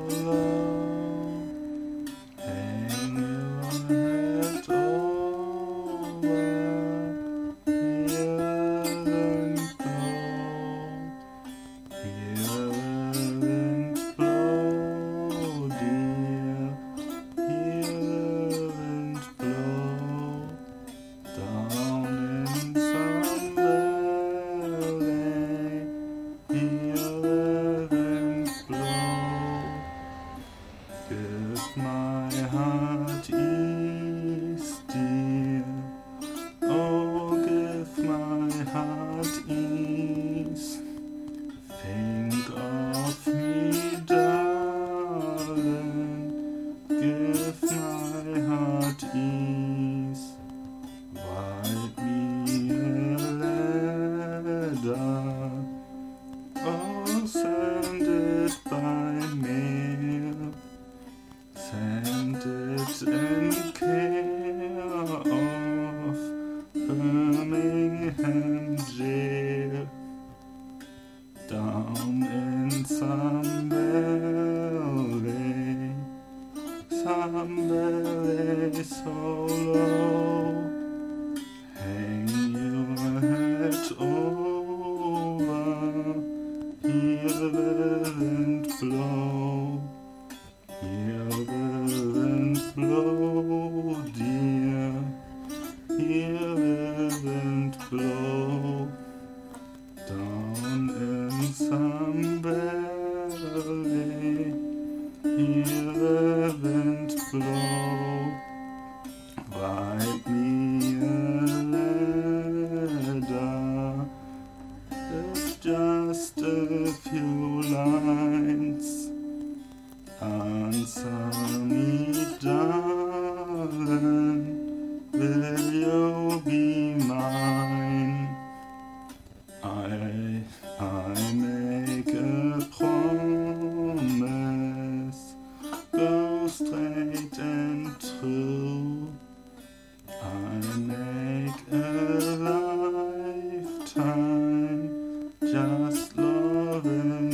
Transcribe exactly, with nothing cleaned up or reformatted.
low. Hang your head over, hear the wind blow, hear the wind blow, dear, hear the wind blow, down in some valley, hear the wind blow. Give my heart ease, dear. Oh, give my heart ease. Think of me, darling. Give my heart ease. Write me a letter. Oh, send it by mail. Send it in care of Birmingham jail. Down in some valley, some valley so low. Hang your head over, hear the wind blow. Hear the wind blow, dear. Hear the wind blow. Down in some valley, hear the wind blow. Write me a letter. It's just a few lines. Answer me, darling, will you be mine? I, I make a promise, go straight and true. I make a lifetime, just loving